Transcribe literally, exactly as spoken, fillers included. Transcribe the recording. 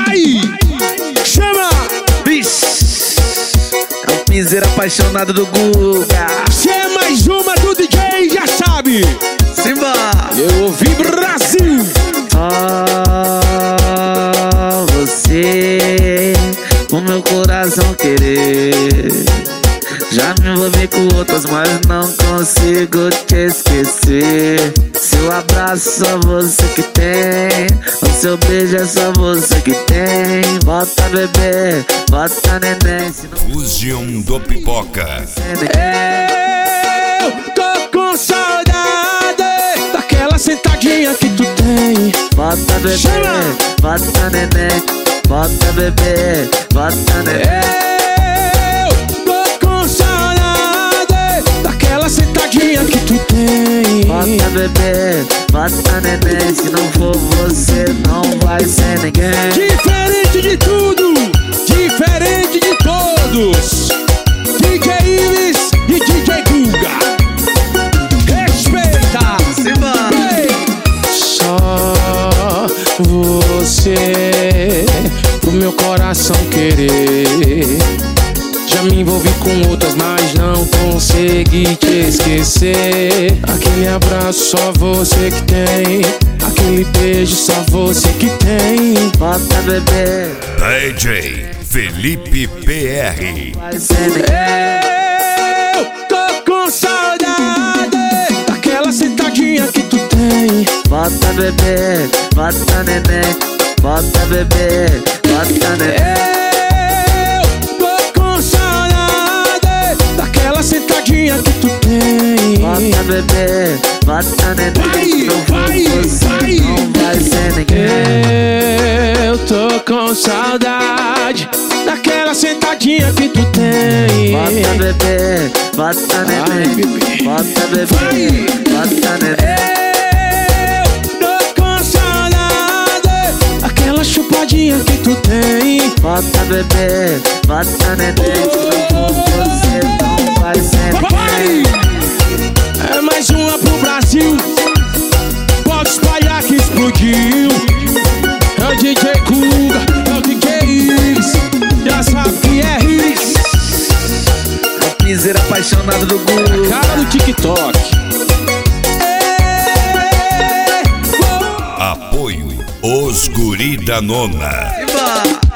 vai! Chama! É o piseiro apaixonado do Guga. Se é mais uma do D J, já sabe. Simba! Eu ouvi Brasil. Ah, você, o meu coração querer. Já me envolvi com outras, mas não consigo te esquecer. Seu abraço só você que tem, o seu beijo é só você que tem. Bota bebê, bota neném, se não... Fusion do Pipoca. Eu tô com saudade daquela sentadinha que tu tem. Bota bebê, Chama! bota neném, bota bebê, bota neném. Sentadinha que tu tem. Bota bebê, bota neném. Se não for você, não vai ser ninguém. Diferente de tudo, diferente de todos. D J Ives e D J Guga. Respeita. Simba. Hey. Só você pro meu coração querer. Já me envolvi com outras, mas não consegui te esquecer. Aquele abraço só você que tem, aquele beijo só você que tem. Bota bebê, D J Felipe P R. vai ser ninguém. Eu tô com saudade daquela sentadinha que tu tem. Bota bebê, bota neném. Bota bebê, bota neném. Sentadinha que tu tem. Bota bebê, bota neném. Vai, Se não for vai, você, vai. não vai ser ninguém. Eu tô com saudade daquela sentadinha que tu tem. Bota bebê, bota neném. bebê. Bota bebê, Vai. bota neném. Eu tô com saudade daquela chupadinha que tu tem. Bota bebê, bota neném. Se não for você, não vai ser Vai! É mais uma pro Brasil. Pode espalhar que explodiu. É o D J Guga, é o D J Ives. Já sabe que é Ives. É o piseiro apaixonado do Guga. Cara do TikTok. Apoio Os Guri da Nona. Simba!